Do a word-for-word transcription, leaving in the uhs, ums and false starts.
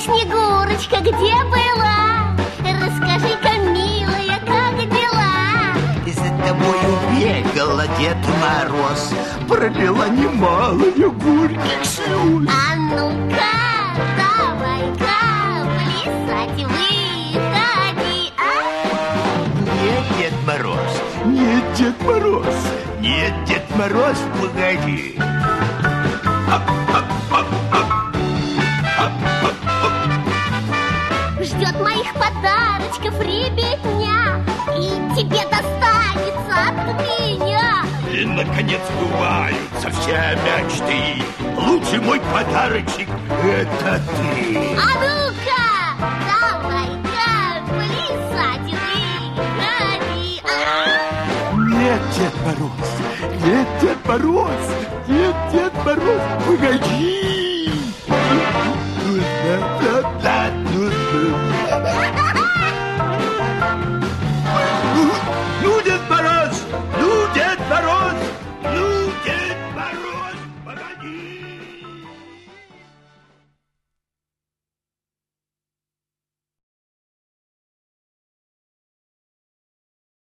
Снегурочка, где была? Расскажи-ка, милая, как дела? За тобою бегала Дед Мороз, пролила немало горьких слез. А ну-ка, давай-ка плясать выходи, а? Нет, Дед Мороз, нет, Дед Мороз, нет, Дед Мороз, погоди. Ждет моих подарочков ребятня, и тебе достанется от меня. И, наконец, сбываются все мечты. Лучший мой подарочек — это ты. А ну-ка, давай-ка плясать выходи, а? Нет, Дед Мороз, нет, Дед Мороз, нет, Дед Мороз, погоди.